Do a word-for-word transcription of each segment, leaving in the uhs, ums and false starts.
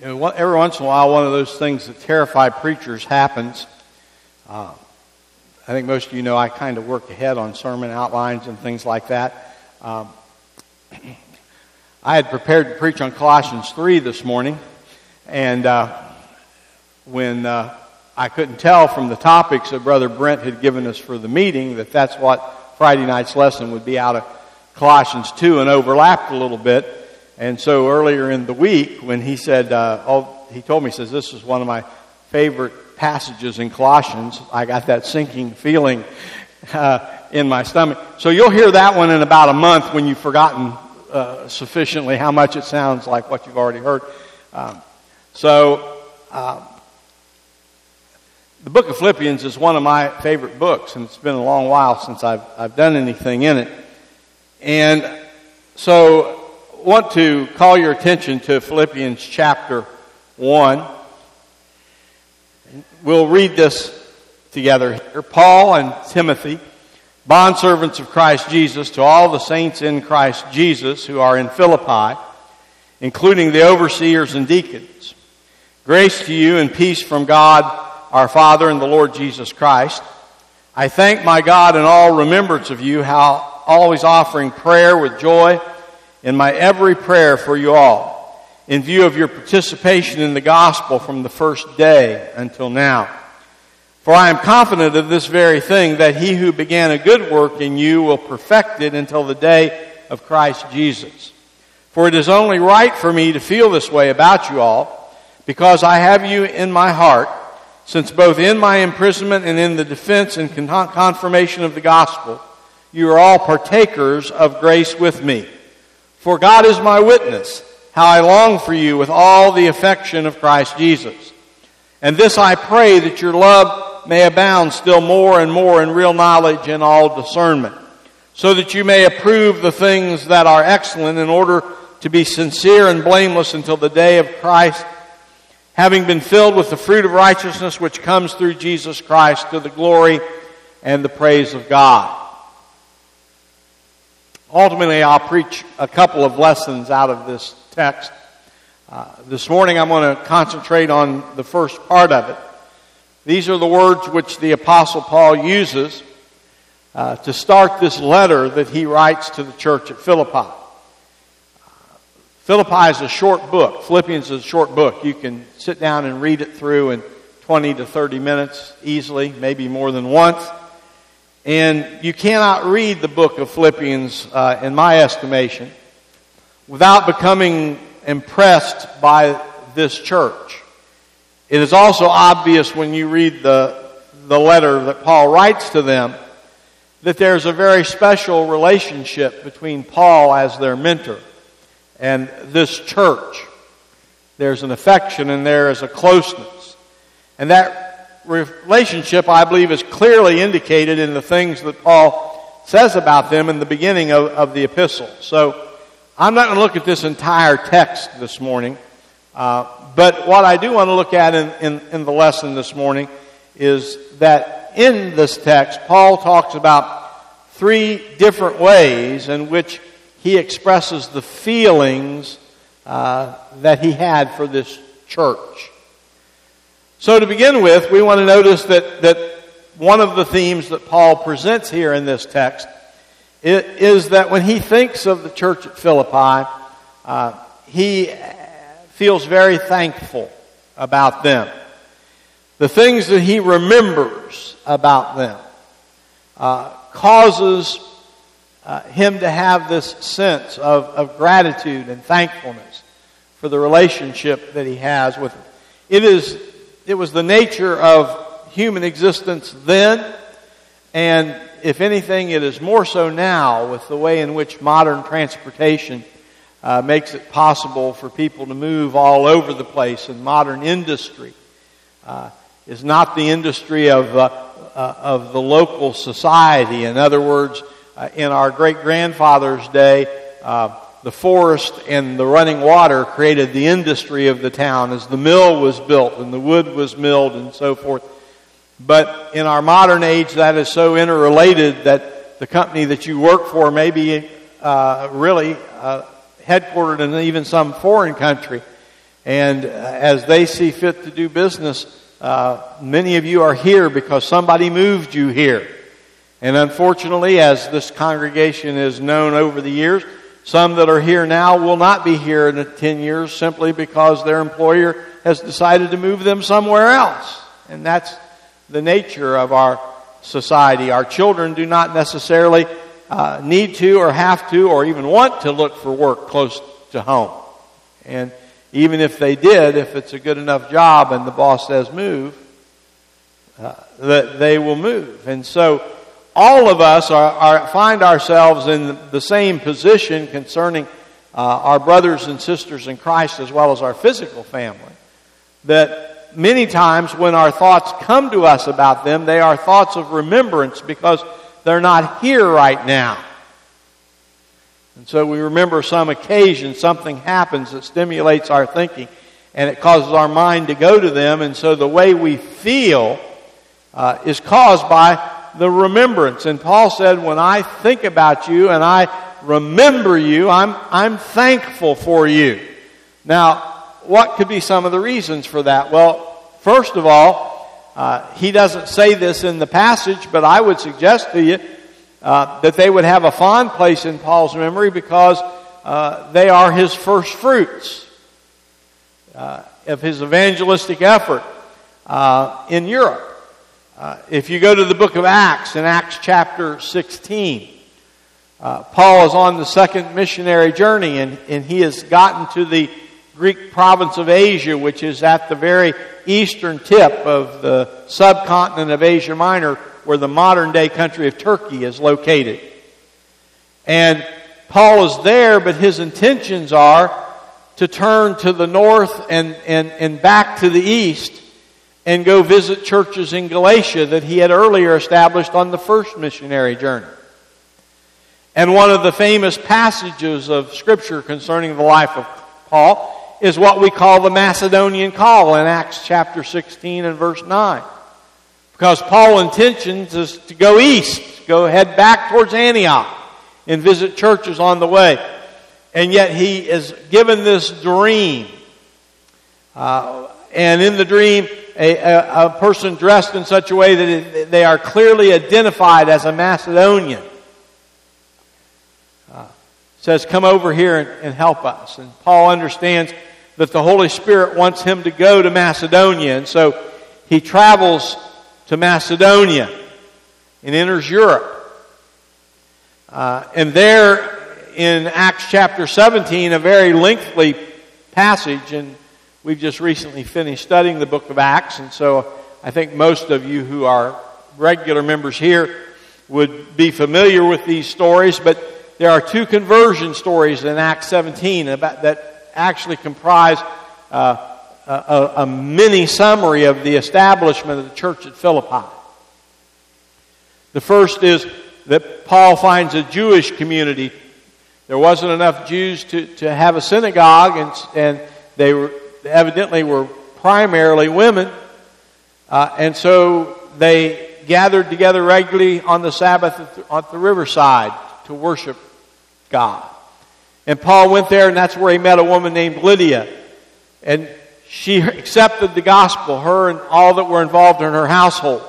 You know, every once in a while, one of those things that terrify preachers happens. Uh, I think most of you know I kind of work ahead on sermon outlines and things like that. Um, I had prepared to preach on Colossians three this morning, and uh, when uh, I couldn't tell from the topics that Brother Brent had given us for the meeting that that's what Friday night's lesson would be out of Colossians two, and overlapped a little bit. And so earlier in the week, when he said, uh, oh, he told me, he says, this is one of my favorite passages in Colossians, I got that sinking feeling uh, in my stomach. So you'll hear that one in about a month when you've forgotten uh, sufficiently how much it sounds like what you've already heard. Um, so uh, the book of Philippians is one of my favorite books, and it's been a long while since I've, I've done anything in it. And so want to call your attention to Philippians chapter one. We'll read this together here. Paul and Timothy, bondservants of Christ Jesus, to all the saints in Christ Jesus who are in Philippi, including the overseers and deacons. Grace to you and peace from God our Father and the Lord Jesus Christ. I thank my God in all remembrance of you, how always offering prayer with joy in my every prayer for you all, in view of your participation in the gospel from the first day until now. For I am confident of this very thing, that he who began a good work in you will perfect it until the day of Christ Jesus. For it is only right for me to feel this way about you all, because I have you in my heart, since both in my imprisonment and in the defense and confirmation of the gospel, you are all partakers of grace with me. For God is my witness, how I long for you with all the affection of Christ Jesus. And this I pray, that your love may abound still more and more in real knowledge and all discernment, so that you may approve the things that are excellent, in order to be sincere and blameless until the day of Christ, having been filled with the fruit of righteousness which comes through Jesus Christ, to the glory and the praise of God. Ultimately, I'll preach a couple of lessons out of this text. Uh, this morning, I'm going to concentrate on the first part of it. These are the words which the Apostle Paul uses uh, to start this letter that he writes to the church at Philippi. Uh, Philippi is a short book. Philippians is a short book. You can sit down and read it through in twenty to thirty minutes easily, maybe more than once. And you cannot read the book of Philippians, uh, in my estimation, without becoming impressed by this church. It is also obvious when you read the, the letter that Paul writes to them, that there's a very special relationship between Paul as their mentor and this church. There's an affection and there is a closeness. And that relationship, I believe, is clearly indicated in the things that Paul says about them in the beginning of, of the epistle. So I'm not going to look at this entire text this morning, uh, but what I do want to look at in, in, in the lesson this morning is that in this text, Paul talks about three different ways in which he expresses the feelings uh, that he had for this church. So to begin with, we want to notice that, that one of the themes that Paul presents here in this text is that when he thinks of the church at Philippi, uh, he feels very thankful about them. The things that he remembers about them uh, causes uh, him to have this sense of, of gratitude and thankfulness for the relationship that he has with them. It is It was the nature of human existence then, and if anything, it is more so now with the way in which modern transportation uh, makes it possible for people to move all over the place. And modern industry uh, is not the industry of uh, uh, of the local society. In other words, uh, in our great-grandfather's day, uh, the forest and the running water created the industry of the town as the mill was built and the wood was milled and so forth. But in our modern age, that is so interrelated that the company that you work for may be uh, really uh, headquartered in even some foreign country. And as they see fit to do business, uh, many of you are here because somebody moved you here. And unfortunately, as this congregation is known over the years, some that are here now will not be here in ten years simply because their employer has decided to move them somewhere else. And that's the nature of our society. Our children do not necessarily uh, need to or have to or even want to look for work close to home. And even if they did, if it's a good enough job and the boss says move, uh, that they will move. And so all of us are, are find ourselves in the same position concerning uh, our brothers and sisters in Christ as well as our physical family, that many times when our thoughts come to us about them, they are thoughts of remembrance because they're not here right now. And so we remember some occasion, something happens that stimulates our thinking, and it causes our mind to go to them, and so the way we feel uh, is caused by the remembrance. And Paul said, when I think about you and I remember you, I'm, I'm thankful for you. Now, what could be some of the reasons for that? Well, first of all, uh, he doesn't say this in the passage, but I would suggest to you uh, that they would have a fond place in Paul's memory because uh, they are his first fruits uh, of his evangelistic effort uh, in Europe. Uh, if you go to the book of Acts, in Acts chapter sixteen, uh, Paul is on the second missionary journey, and, and he has gotten to the Greek province of Asia, which is at the very eastern tip of the subcontinent of Asia Minor, where the modern-day country of Turkey is located. And Paul is there, but his intentions are to turn to the north and, and, and back to the east and go visit churches in Galatia that he had earlier established on the first missionary journey. And one of the famous passages of Scripture concerning the life of Paul is what we call the Macedonian call in Acts chapter sixteen and verse nine. Because Paul's intentions is to go east, go head back towards Antioch and visit churches on the way. And yet he is given this dream. Uh, and in the dream, a, a, a person dressed in such a way that it, they are clearly identified as a Macedonian uh, says, come over here and, and help us. And Paul understands that the Holy Spirit wants him to go to Macedonia. And so he travels to Macedonia and enters Europe. Uh, and there in Acts chapter seventeen, a very lengthy passage, and we've just recently finished studying the book of Acts, and so I think most of you who are regular members here would be familiar with these stories, but there are two conversion stories in Acts seventeen about that actually comprise uh, a, a mini summary of the establishment of the church at Philippi. The first is that Paul finds a Jewish community. There wasn't enough Jews to, to have a synagogue, and, and they were evidently were primarily women. Uh, and so they gathered together regularly on the Sabbath at the, at the riverside to worship God. And Paul went there, and that's where he met a woman named Lydia. And she accepted the gospel, her and all that were involved in her household.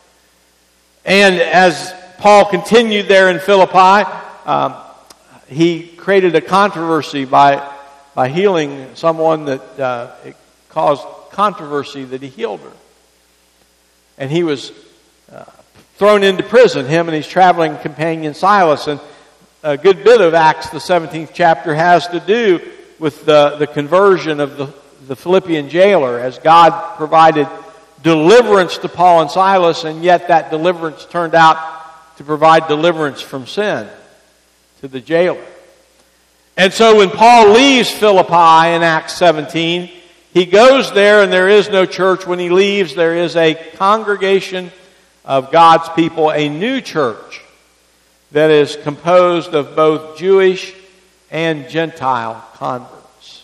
And as Paul continued there in Philippi, um, he created a controversy by by healing someone that uh, it caused controversy that he healed her. And he was uh, thrown into prison, him and his traveling companion Silas. And a good bit of Acts, the seventeenth chapter, has to do with the, the conversion of the, the Philippian jailer, as God provided deliverance to Paul and Silas, and yet that deliverance turned out to provide deliverance from sin to the jailer. And so when Paul leaves Philippi in Acts seventeen, he goes there and there is no church. When he leaves, there is a congregation of God's people, a new church that is composed of both Jewish and Gentile converts.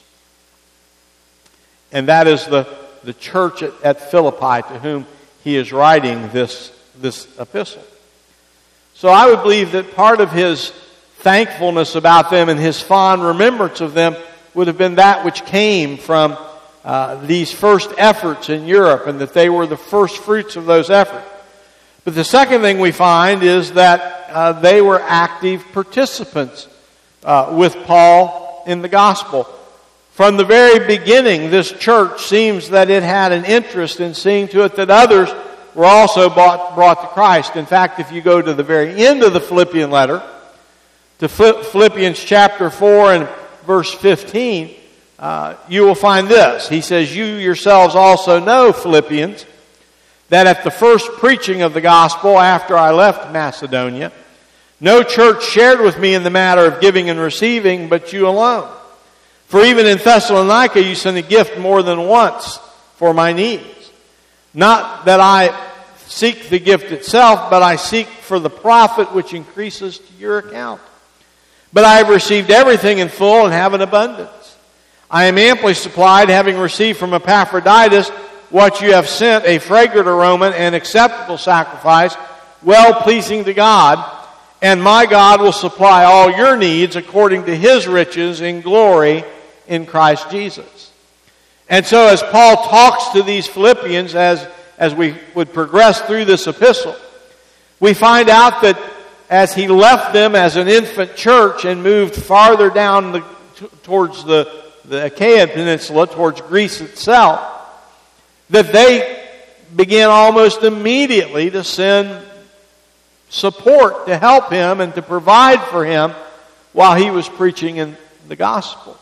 And that is the, the church at, at Philippi to whom he is writing this, this epistle. So I would believe that part of his thankfulness about them and his fond remembrance of them would have been that which came from uh, these first efforts in Europe, and that they were the first fruits of those efforts. But the second thing we find is that uh, they were active participants uh, with Paul in the gospel. From the very beginning, this church seems that it had an interest in seeing to it that others were also brought, brought to Christ. In fact, if you go to the very end of the Philippian letter, to Philippians chapter four and verse fifteen, uh, you will find this. He says, "You yourselves also know, Philippians, that at the first preaching of the gospel after I left Macedonia, no church shared with me in the matter of giving and receiving, but you alone. For even in Thessalonica you sent a gift more than once for my needs. Not that I seek the gift itself, but I seek for the profit which increases to your account. But I have received everything in full and have an abundance. I am amply supplied, having received from Epaphroditus what you have sent, a fragrant aroma and acceptable sacrifice, well-pleasing to God. And my God will supply all your needs according to His riches in glory in Christ Jesus." And so as Paul talks to these Philippians, as, as we would progress through this epistle, we find out that as he left them as an infant church and moved farther down the, t- towards the, the Achaean Peninsula, towards Greece itself, that they began almost immediately to send support to help him and to provide for him while he was preaching in the gospel.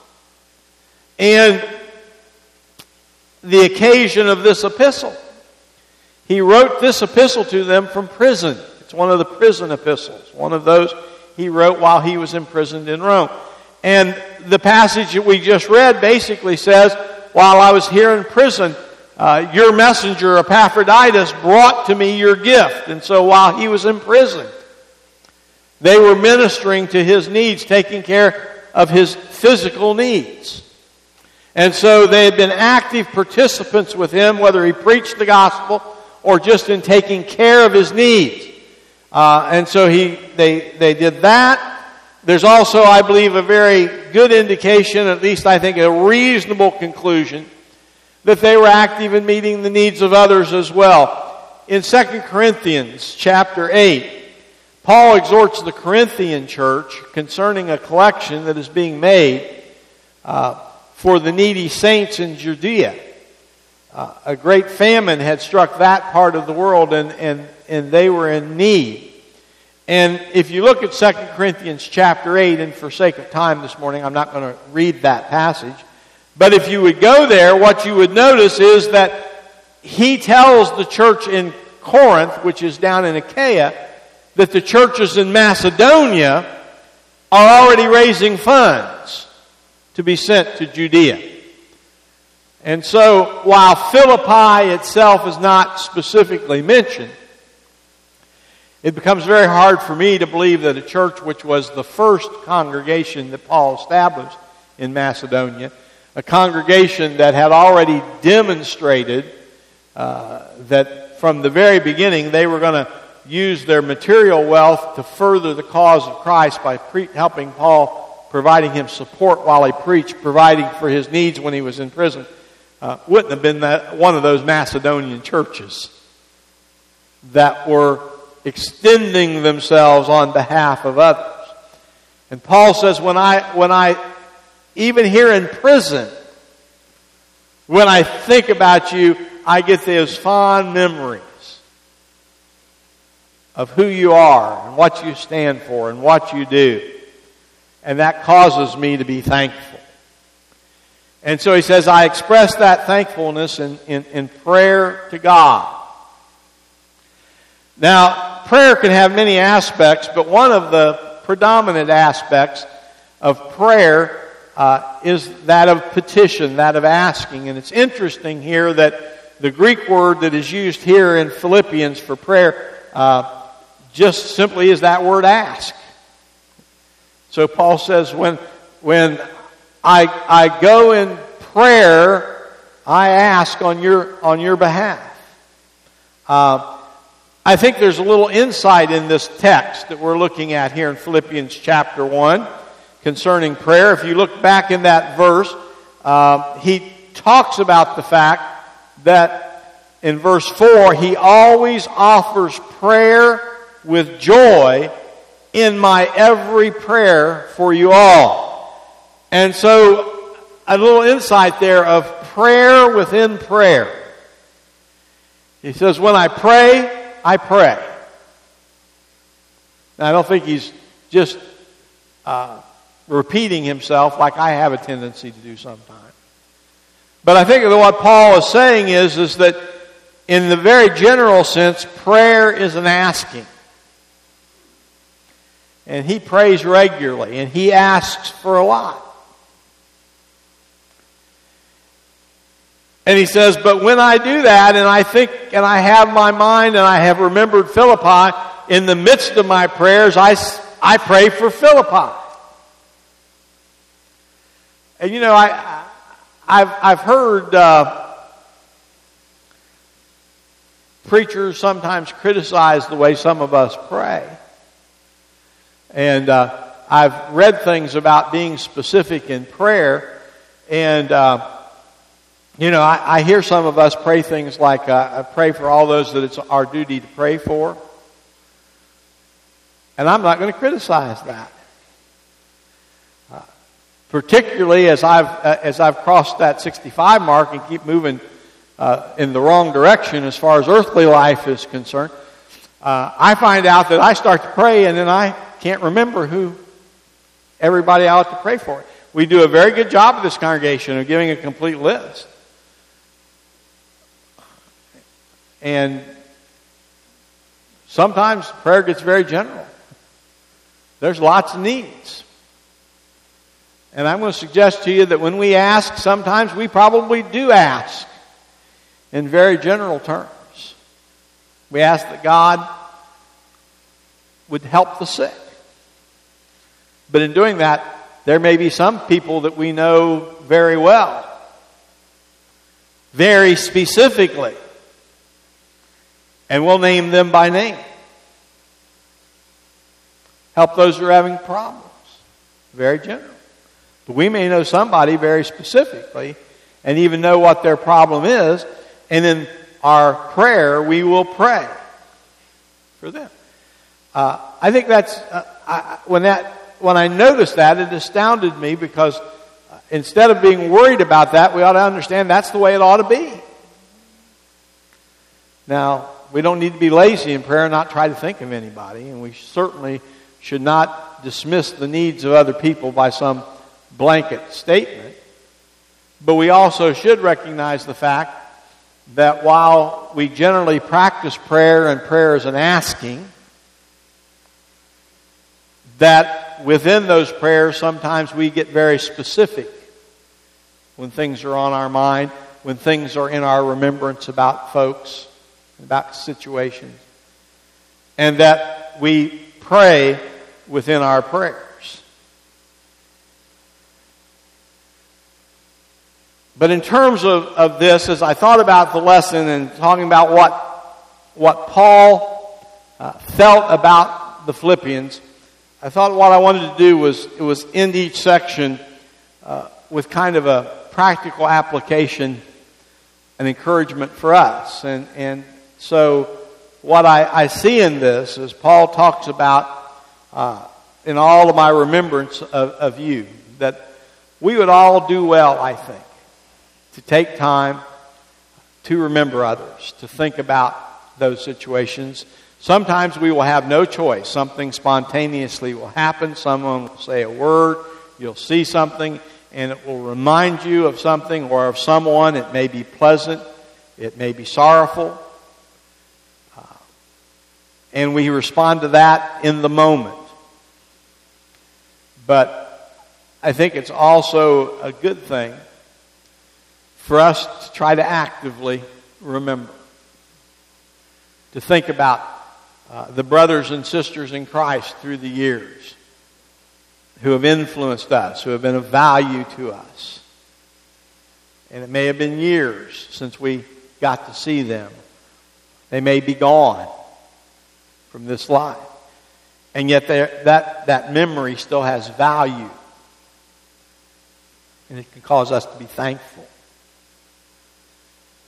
And the occasion of this epistle, he wrote this epistle to them from prison. It's one of the prison epistles, one of those he wrote while he was imprisoned in Rome. And the passage that we just read basically says, "While I was here in prison, uh, your messenger Epaphroditus brought to me your gift." And so while he was in prison, they were ministering to his needs, taking care of his physical needs. And so they had been active participants with him, whether he preached the gospel or just in taking care of his needs. Uh, and so he, they, they did that. There's also, I believe, a very good indication, at least I think a reasonable conclusion, that they were active in meeting the needs of others as well. In Second Corinthians chapter eight, Paul exhorts the Corinthian church concerning a collection that is being made uh, for the needy saints in Judea. Uh, a great famine had struck that part of the world, and, and, and they were in need. And if you look at Second Corinthians chapter eight, and for sake of time this morning, I'm not going to read that passage, but if you would go there, what you would notice is that he tells the church in Corinth, which is down in Achaia, that the churches in Macedonia are already raising funds to be sent to Judea. And so, while Philippi itself is not specifically mentioned, it becomes very hard for me to believe that a church which was the first congregation that Paul established in Macedonia, a congregation that had already demonstrated uh, that from the very beginning they were going to use their material wealth to further the cause of Christ by pre- helping Paul, providing him support while he preached, providing for his needs when he was in prison, uh, wouldn't have been that one of those Macedonian churches that were extending themselves on behalf of others. And Paul says, when I, when I, even here in prison, when I think about you, I get those fond memories of who you are and what you stand for and what you do. And that causes me to be thankful. And so he says, I express that thankfulness in, in, in prayer to God. Now, prayer can have many aspects, but one of the predominant aspects of prayer uh, is that of petition, that of asking. And it's interesting here that the Greek word that is used here in Philippians for prayer uh, just simply is that word ask. So Paul says, when when I I go in prayer, I ask on your on your behalf. Uh, I think there's a little insight in this text that we're looking at here in Philippians chapter one concerning prayer. If you look back in that verse, uh, he talks about the fact that in verse four, he always offers prayer with joy in my every prayer for you all. And so a little insight there of prayer within prayer. He says, when I pray, I pray. Now, I don't think he's just uh, repeating himself like I have a tendency to do sometimes. But I think that what Paul is saying is, is that in the very general sense, prayer is an asking. And he prays regularly, and he asks for a lot. And he says, but when I do that, and I think, and I have my mind, and I have remembered Philippi, in the midst of my prayers, I, I pray for Philippi. And you know, I, I've, I've heard uh, preachers sometimes criticize the way some of us pray. And uh, I've read things about being specific in prayer. And, uh, you know, I, I hear some of us pray things like, uh, I pray for all those that it's our duty to pray for. And I'm not going to criticize that. Uh, particularly as I've, uh, as I've crossed that sixty-five mark and keep moving uh, in the wrong direction as far as earthly life is concerned, uh, I find out that I start to pray and then I can't remember who everybody I ought to pray for. We do a very good job of this congregation of giving a complete list. And sometimes prayer gets very general. There's lots of needs. And I'm going to suggest to you that when we ask, sometimes we probably do ask in very general terms. We ask that God would help the sick. But in doing that, there may be some people that we know very well, very specifically, and we'll name them by name. Help those who are having problems. Very general. But we may know somebody very specifically and even know what their problem is, and in our prayer we will pray for them. Uh, I think that's uh, I, when that when I noticed that, it astounded me, because instead of being worried about that, we ought to understand that's the way it ought to be. Now, we don't need to be lazy in prayer and not try to think of anybody, and we certainly should not dismiss the needs of other people by some blanket statement. But we also should recognize the fact that while we generally practice prayer, and prayer is an asking, that within those prayers sometimes we get very specific when things are on our mind, when things are in our remembrance about folks, about situations, and that we pray within our prayers. But in terms of, of this, as I thought about the lesson and talking about what, what Paul uh, felt about the Philippians, I thought what I wanted to do was, it was end each section uh, with kind of a practical application and encouragement for us. And, and so what I, I see in this is Paul talks about uh, in all of my remembrance of, of you, that we would all do well, I think, to take time to remember others, to think about those situations. Sometimes we will have no choice. Something spontaneously will happen. Someone will say a word. You'll see something, and it will remind you of something or of someone. It may be pleasant. It may be sorrowful. Uh, and we respond to that in the moment. But I think it's also a good thing for us to try to actively remember. To think about Uh, the brothers and sisters in Christ through the years who have influenced us, who have been of value to us. And it may have been years since we got to see them. They may be gone from this life. And yet that, that memory still has value. And it can cause us to be thankful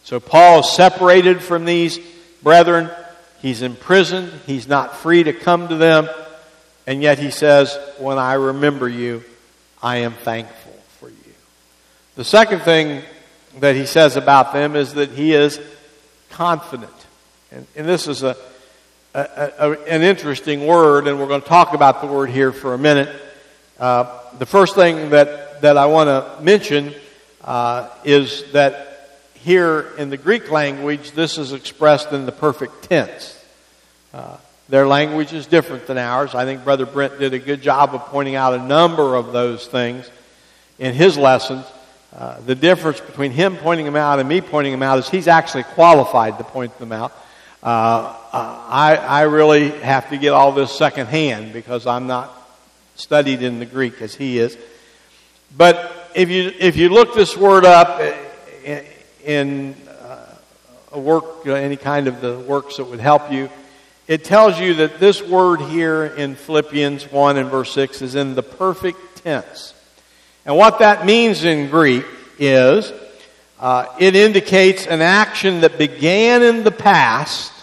So Paul is separated from these brethren. He's imprisoned. He's not free to come to them. And yet he says, when I remember you, I am thankful for you. The second thing that he says about them is that he is confident. And, and this is a, a, a an interesting word, and we're going to talk about the word here for a minute. Uh, the first thing that, that I want to mention uh, is that here in the Greek language, this is expressed in the perfect tense. Uh, their language is different than ours. I think Brother Brent did a good job of pointing out a number of those things in his lessons. Uh, the difference between him pointing them out and me pointing them out is he's actually qualified to point them out. Uh, uh, I, I really have to get all this secondhand because I'm not studied in the Greek as he is. But if you if you look this word up in, in uh, a work, any kind of the works that would help you, it tells you that this word here in Philippians one and verse six is in the perfect tense. And what that means in Greek is uh, it indicates an action that began in the past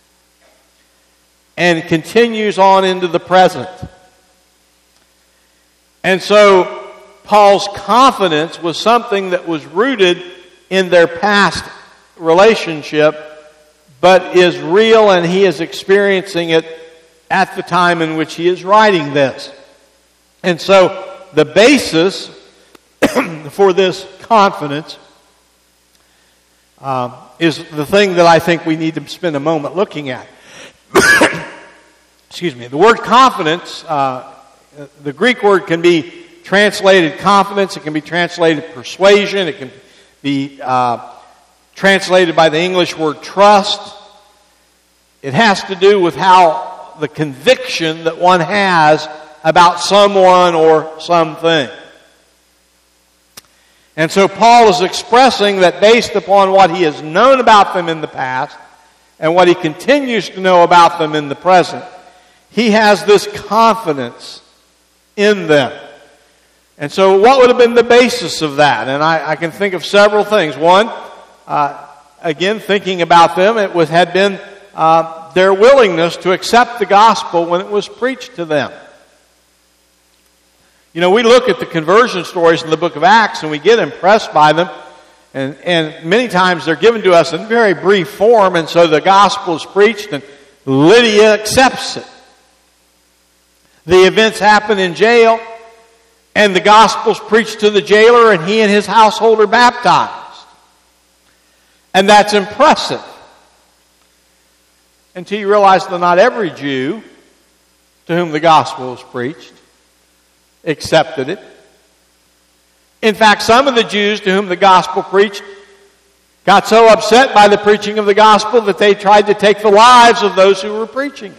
and continues on into the present. And so Paul's confidence was something that was rooted in their past relationship, but is real, and he is experiencing it at the time in which he is writing this. And so the basis for this confidence uh, is the thing that I think we need to spend a moment looking at. Excuse me. The word confidence, uh, the Greek word can be translated confidence. It can be translated persuasion. It can be uh, translated by the English word trust. It has to do with how the conviction that one has about someone or something. And so Paul is expressing that based upon what he has known about them in the past and what he continues to know about them in the present, he has this confidence in them. And so what would have been the basis of that? And I, I can think of several things. One, uh, again, thinking about them, it was had been uh, their willingness to accept the gospel when it was preached to them. You know, we look at the conversion stories in the book of Acts and we get impressed by them. And, and many times they're given to us in very brief form, and so the gospel is preached and Lydia accepts it. The events happen in jail, and the gospel's preached to the jailer, and he and his household are baptized. And that's impressive. Until you realize that not every Jew to whom the gospel was preached accepted it. In fact, some of the Jews to whom the gospel preached got so upset by the preaching of the gospel that they tried to take the lives of those who were preaching it.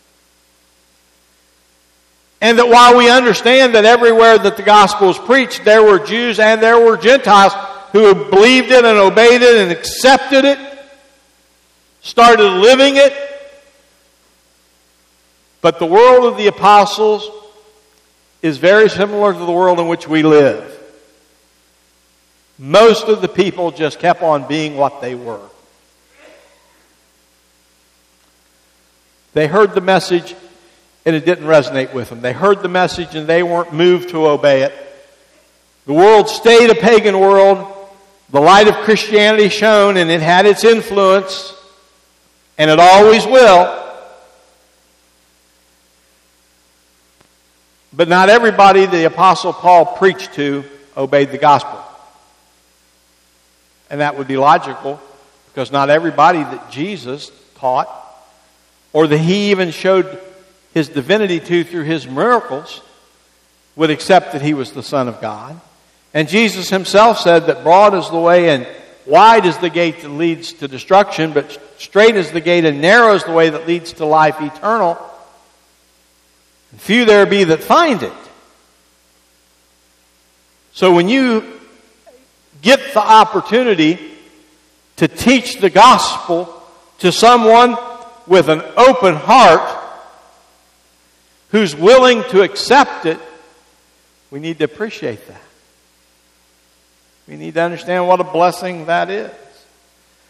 And that while we understand that everywhere that the gospel was preached, there were Jews and there were Gentiles who believed it and obeyed it and accepted it, started living it. But the world of the apostles is very similar to the world in which we live. Most of the people just kept on being what they were. They heard the message and it didn't resonate with them. They heard the message and they weren't moved to obey it. The world stayed a pagan world. The light of Christianity shone and it had its influence, and it always will. But not everybody the Apostle Paul preached to obeyed the gospel. And that would be logical, because not everybody that Jesus taught, or that he even showed his divinity to through his miracles, would accept that he was the Son of God. And Jesus himself said that broad is the way and wide is the gate that leads to destruction, but straight is the gate and narrow is the way that leads to life eternal. And few there be that find it. So when you get the opportunity to teach the gospel to someone with an open heart who's willing to accept it, we need to appreciate that. We need to understand what a blessing that is.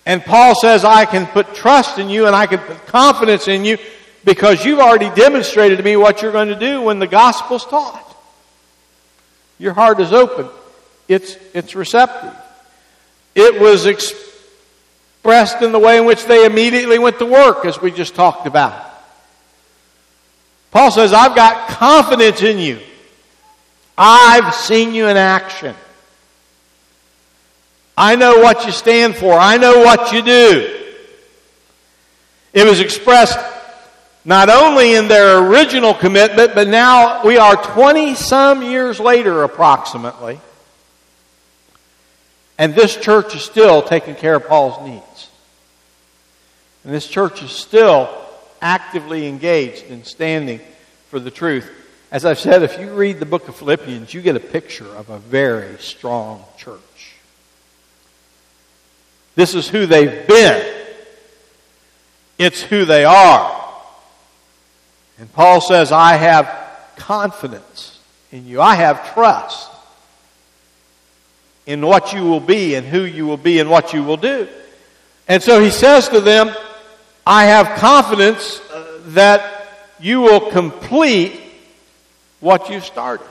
And Paul says, I can put trust in you and I can put confidence in you because you've already demonstrated to me what you're going to do when the gospel's taught. Your heart is open. It's, it's receptive. It was expressed in the way in which they immediately went to work, as we just talked about. Paul says, I've got confidence in you. I've seen you in action. I know what you stand for. I know what you do. It was expressed not only in their original commitment, but now we are twenty-some years later approximately. And this church is still taking care of Paul's needs. And this church is still actively engaged in standing for the truth. As I've said, if you read the book of Philippians, you get a picture of a very strong church. This is who they've been. It's who they are. And Paul says, I have confidence in you. I have trust in what you will be and who you will be and what you will do. And so he says to them, I have confidence that you will complete what you started.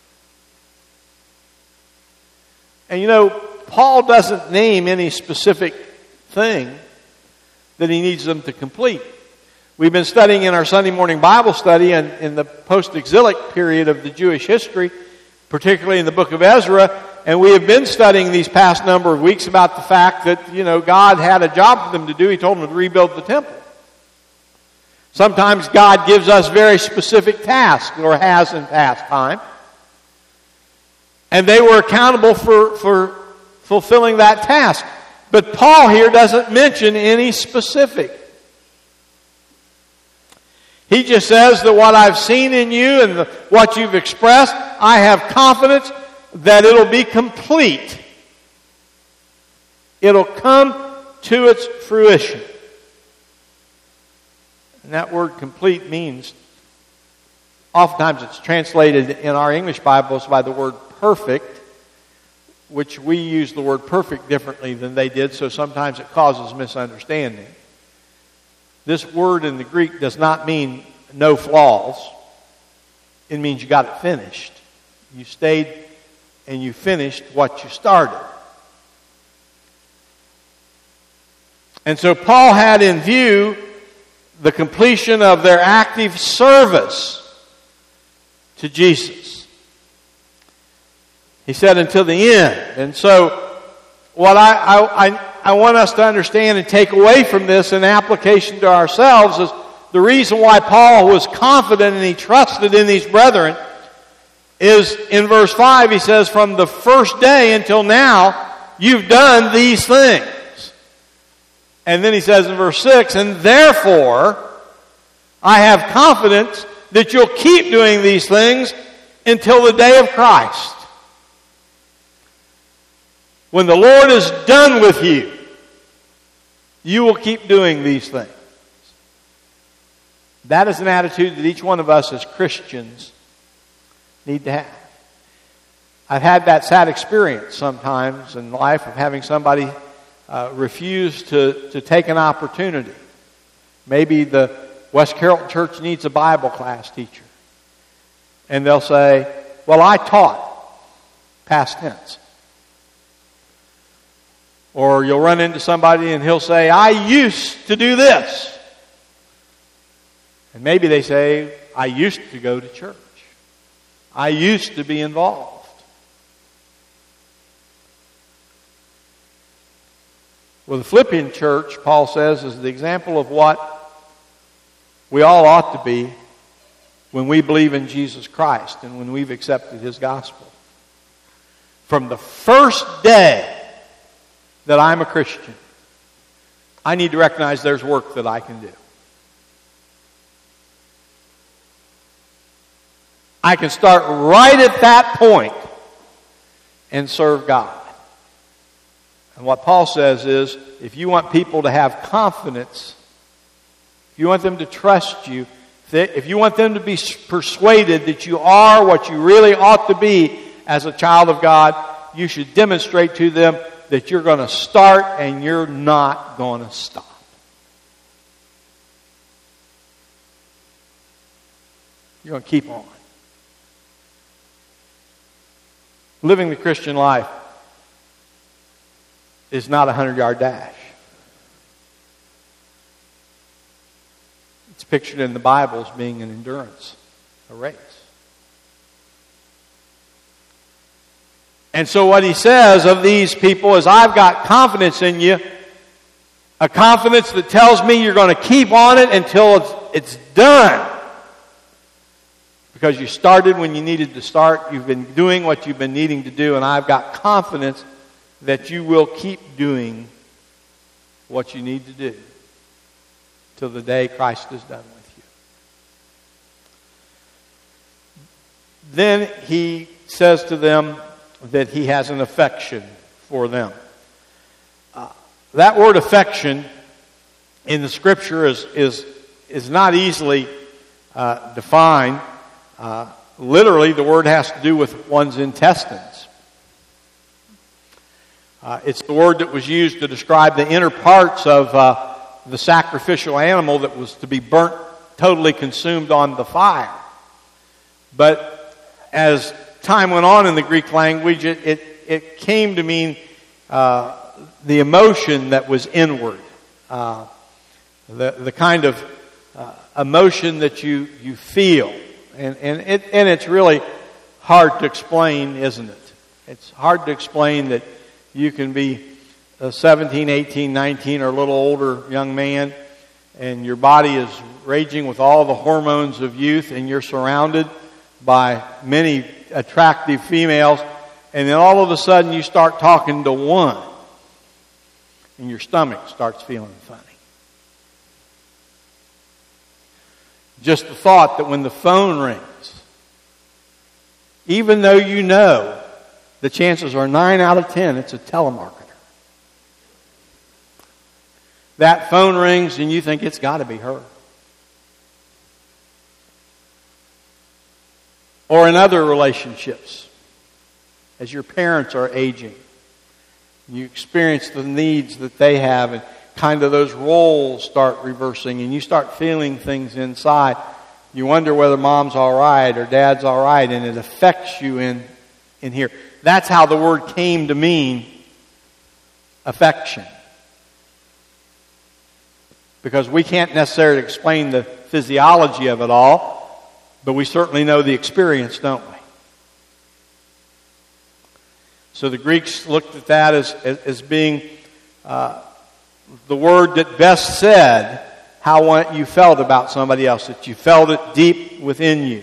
And you know, Paul doesn't name any specific thing that he needs them to complete. We've been studying in our Sunday morning Bible study and in the post-exilic period of the Jewish history, particularly in the book of Ezra, and we have been studying these past number of weeks about the fact that, you know, God had a job for them to do. He told them to rebuild the temple. Sometimes God gives us very specific tasks, or has in past time. And they were accountable for, for fulfilling that task. But Paul here doesn't mention any specific. He just says that what I've seen in you and the, what you've expressed, I have confidence that it'll be complete. It'll come to its fruition. And that word complete means, oftentimes it's translated in our English Bibles by the word perfect, which we use the word perfect differently than they did, so sometimes it causes misunderstanding. This word in the Greek does not mean no flaws. It means you got it finished. You stayed and you finished what you started. And so Paul had in view the completion of their active service to Jesus. He said until the end. And so what I, I, I, I want us to understand and take away from this in application to ourselves is the reason why Paul was confident and he trusted in these brethren is in verse five, he says, from the first day until now, you've done these things. And then he says in verse six, and therefore, I have confidence that you'll keep doing these things until the day of Christ. When the Lord is done with you, you will keep doing these things. That is an attitude that each one of us as Christians need to have. I've had that sad experience sometimes in life of having somebody uh, refuse to, to take an opportunity. Maybe the West Carrollton Church needs a Bible class teacher. And they'll say, well, I taught, past tense. Or you'll run into somebody and he'll say, I used to do this. And maybe they say, I used to go to church. I used to be involved. Well, the Philippian church, Paul says, is the example of what we all ought to be when we believe in Jesus Christ and when we've accepted His gospel. From the first day that I'm a Christian, I need to recognize there's work that I can do. I can start right at that point and serve God. And what Paul says is, if you want people to have confidence, if you want them to trust you, if you want them to be persuaded that you are what you really ought to be as a child of God, you should demonstrate to them that you're going to start and you're not going to stop. You're going to keep on. Living the Christian life is not a hundred-yard dash. It's pictured in the Bible as being an endurance, a race. And so what he says of these people is, I've got confidence in you, a confidence that tells me you're going to keep on it until it's, it's done. Because you started when you needed to start, you've been doing what you've been needing to do, and I've got confidence that you will keep doing what you need to do till the day Christ is done with you. Then he says to them that he has an affection for them. Uh, that word affection in the Scripture is is is not easily uh, defined. Uh, literally, the word has to do with one's intestines. Uh, it's the word that was used to describe the inner parts of uh, the sacrificial animal that was to be burnt, totally consumed on the fire. But as time went on in the Greek language, it, it, it came to mean uh, the emotion that was inward. Uh, the, the kind of uh, emotion that you, you feel. And, and, it, and it's really hard to explain, isn't it? It's hard to explain that you can be a seventeen, eighteen, nineteen, or a little older young man, and your body is raging with all the hormones of youth, and you're surrounded by many attractive females, and then all of a sudden you start talking to one, and your stomach starts feeling funny. Just the thought that when the phone rings, even though you know the chances are nine out of ten it's a telemarketer, that phone rings and you think it's got to be her. Or in other relationships, as your parents are aging, you experience the needs that they have, and kind of those roles start reversing, and you start feeling things inside. You wonder whether mom's all right or dad's all right, and it affects you in, in here. That's how the word came to mean affection. Because we can't necessarily explain the physiology of it all, but we certainly know the experience, don't we? So the Greeks looked at that as, as, as being uh, the word that best said how one, you felt about somebody else, that you felt it deep within you.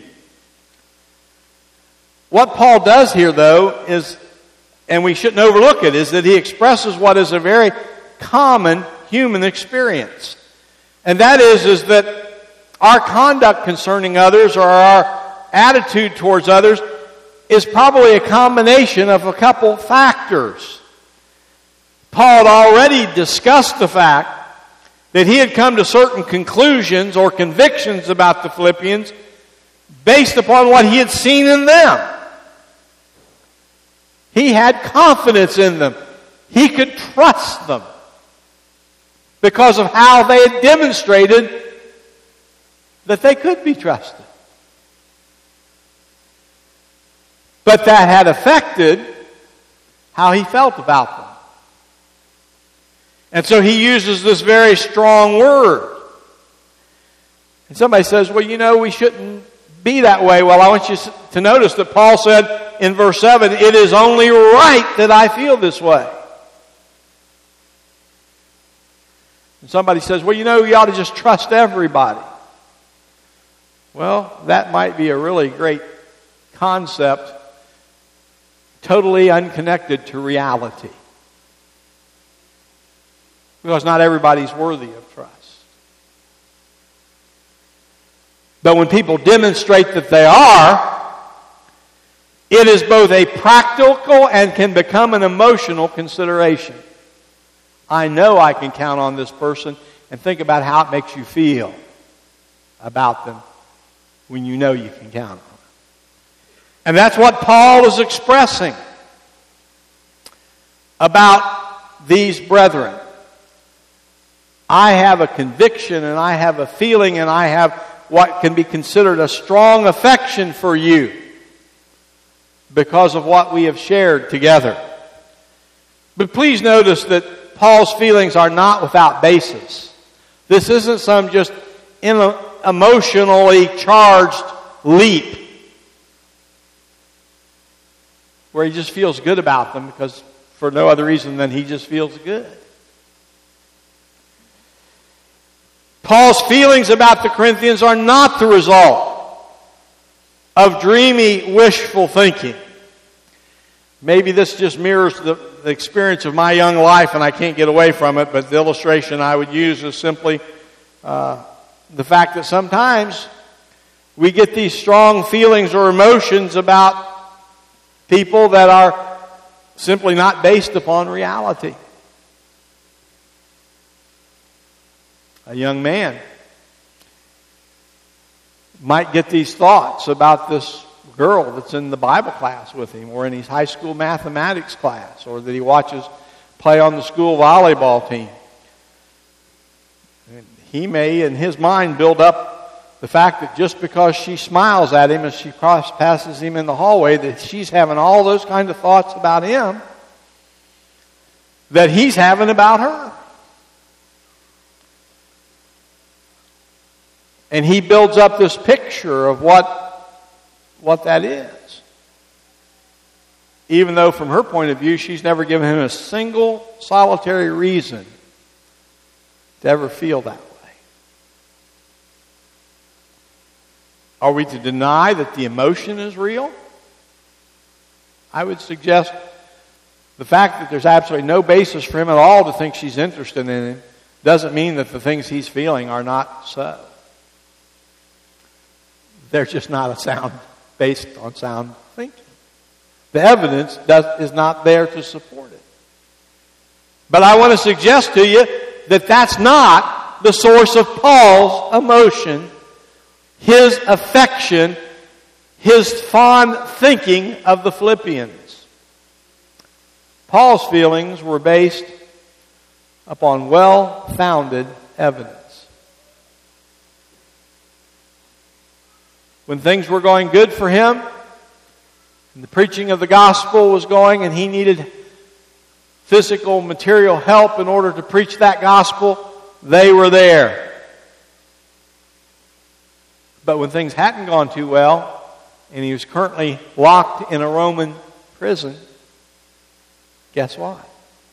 What Paul does here, though, is, and we shouldn't overlook it, is that he expresses what is a very common human experience. And that is, is that our conduct concerning others, or our attitude towards others, is probably a combination of a couple factors. Paul had already discussed the fact that he had come to certain conclusions or convictions about the Philippians based upon what he had seen in them. He had confidence in them. He could trust them because of how they had demonstrated that they could be trusted. But that had affected how he felt about them. And so he uses this very strong word. And somebody says, well, you know, we shouldn't be that way. Well, I want you to notice that Paul said in verse seven, it is only right that I feel this way. And somebody says, well, you know, you ought to just trust everybody. Well, that might be a really great concept, totally unconnected to reality. Because not everybody's worthy of trust. But when people demonstrate that they are, it is both a practical and can become an emotional consideration. I know I can count on this person, and think about how it makes you feel about them when you know you can count on them. And that's what Paul is expressing. about these brethren. I have a conviction and I have a feeling and I have what can be considered a strong affection for you because of what we have shared together. But please notice that Paul's feelings are not without basis. This isn't some just emotionally charged leap where he just feels good about them because for no other reason than he just feels good. Paul's feelings about the Corinthians are not the result of dreamy, wishful thinking. Maybe this just mirrors the, the experience of my young life and I can't get away from it, but the illustration I would use is simply uh, the fact that sometimes we get these strong feelings or emotions about people that are simply not based upon reality. A young man might get these thoughts about this girl that's in the Bible class with him or in his high school mathematics class or that he watches play on the school volleyball team. And he may, in his mind, build up the fact that just because she smiles at him as she cross passes him in the hallway, that she's having all those kind of thoughts about him that he's having about her. And he builds up this picture of what, what that is. Even though from her point of view, she's never given him a single solitary reason to ever feel that way. Are we to deny that the emotion is real? I would suggest the fact that there's absolutely no basis for him at all to think she's interested in him doesn't mean that the things he's feeling are not so. They're just not a sound based on sound thinking. The evidence does, is not there to support it. But I want to suggest to you that that's not the source of Paul's emotion, his affection, his fond thinking of the Philippians. Paul's feelings were based upon well-founded evidence. When things were going good for him, and the preaching of the gospel was going, and he needed physical, material help in order to preach that gospel, they were there. But when things hadn't gone too well, and he was currently locked in a Roman prison, guess what?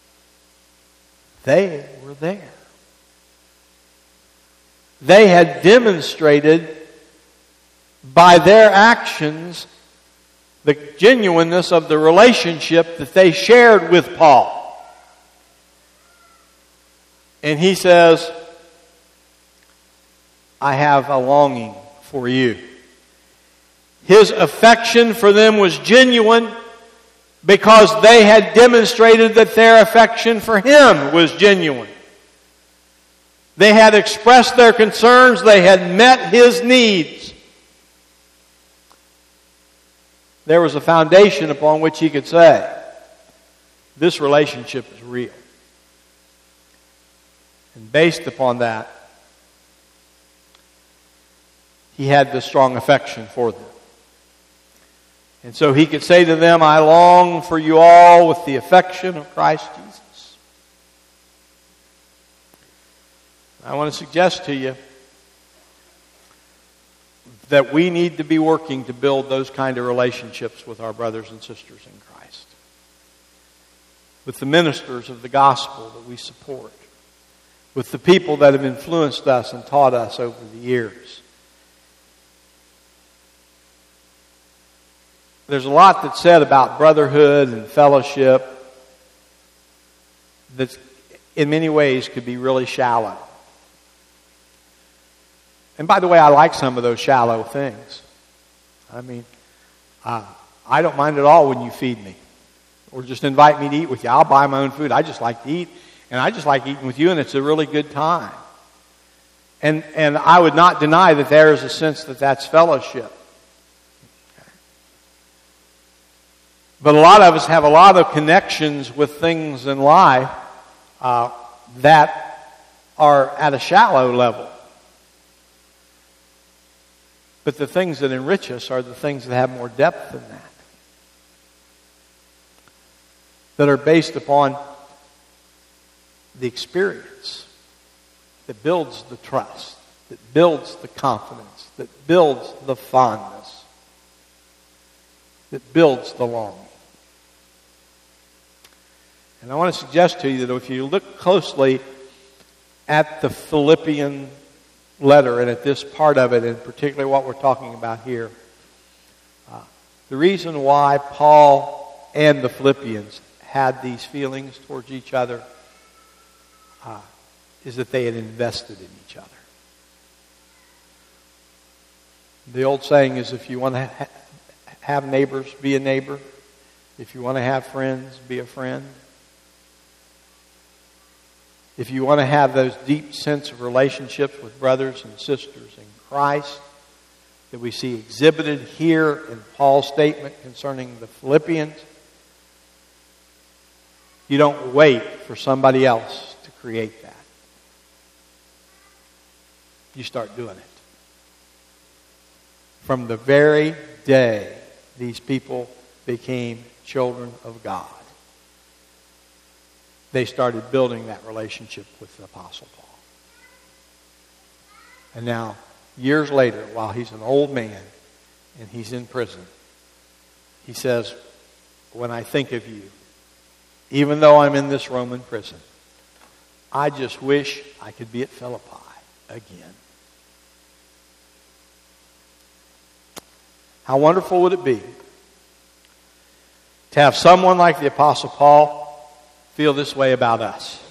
They were there. They had demonstrated by their actions the genuineness of the relationship that they shared with Paul. And he says, I have a longing for you. His affection for them was genuine because they had demonstrated that their affection for him was genuine. They had expressed their concerns. They had met his needs. There was a foundation upon which he could say, this relationship is real. And based upon that, he had this strong affection for them. And so he could say to them, I long for you all with the affection of Christ Jesus. I want to suggest to you that we need to be working to build those kind of relationships with our brothers and sisters in Christ. With the ministers of the gospel that we support. With the people that have influenced us and taught us over the years. There's a lot that's said about brotherhood and fellowship that in many ways could be really shallow. And by the way, I like some of those shallow things. I mean, uh, I don't mind at all when you feed me. Or just invite me to eat with you. I'll buy my own food. I just like to eat. And I just like eating with you, and it's a really good time. And, and I would not deny that there is a sense that that's fellowship. But a lot of us have a lot of connections with things in life uh, that are at a shallow level. But the things that enrich us are the things that have more depth than that. That are based upon the experience that builds the trust, that builds the confidence, that builds the fondness, that builds the longing. And I want to suggest to you that if you look closely at the Philippian letter and at this part of it, and particularly what we're talking about here, uh, the reason why Paul and the Philippians had these feelings towards each other uh, is that they had invested in each other. The old saying is, if you want to ha- have neighbors, be a neighbor. If you want to have friends, be a friend. If you want to have those deep sense of relationships with brothers and sisters in Christ that we see exhibited here in Paul's statement concerning the Philippians, you don't wait for somebody else to create that. You start doing it. From the very day these people became children of God, they started building that relationship with the Apostle Paul. And now, years later, while he's an old man and he's in prison, he says, when I think of you, even though I'm in this Roman prison, I just wish I could be at Philippi again. How wonderful would it be to have someone like the Apostle Paul feel this way about us?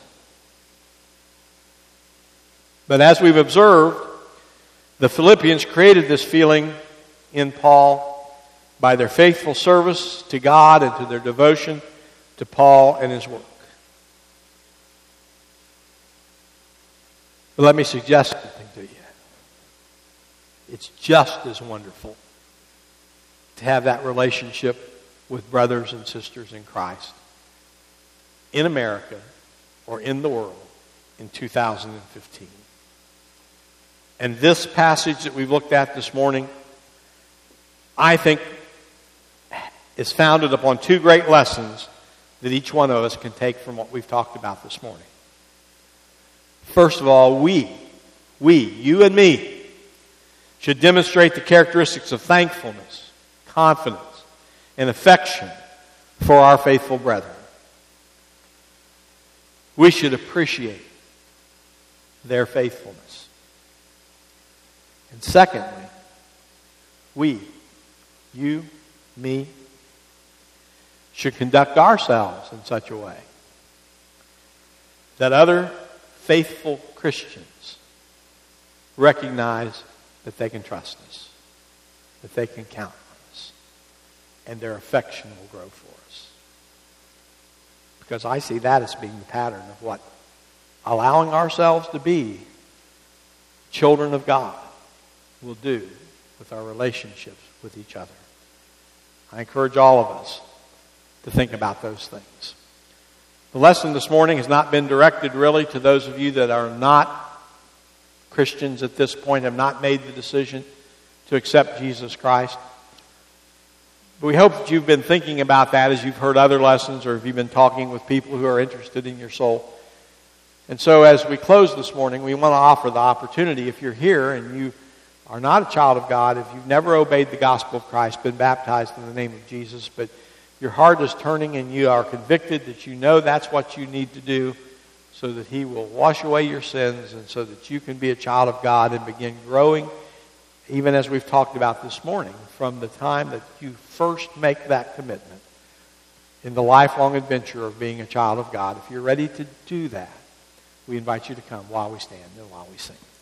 But as we've observed, the Philippians created this feeling in Paul by their faithful service to God and to their devotion to Paul and his work. But let me suggest something to you. It's just as wonderful to have that relationship with brothers and sisters in Christ in America or in the world in two thousand fifteen. And this passage that we've looked at this morning, I think, is founded upon two great lessons that each one of us can take from what we've talked about this morning. First of all, we, we, you and me, should demonstrate the characteristics of thankfulness, confidence, and affection for our faithful brethren. We should appreciate their faithfulness. And secondly, we, you, me, should conduct ourselves in such a way that other faithful Christians recognize that they can trust us, that they can count on us, and their affection will grow for us. Because I see that as being the pattern of what allowing ourselves to be children of God will do with our relationships with each other. I encourage all of us to think about those things. The lesson this morning has not been directed really to those of you that are not Christians at this point, have not made the decision to accept Jesus Christ. But we hope that you've been thinking about that as you've heard other lessons or if you've been talking with people who are interested in your soul. And so as we close this morning, we want to offer the opportunity, if you're here and you are not a child of God, if you've never obeyed the gospel of Christ, been baptized in the name of Jesus, but your heart is turning and you are convicted that you know that's what you need to do so that He will wash away your sins and so that you can be a child of God and begin growing, even as we've talked about this morning, from the time that you first make that commitment in the lifelong adventure of being a child of God. If you're ready to do that, we invite you to come while we stand and while we sing.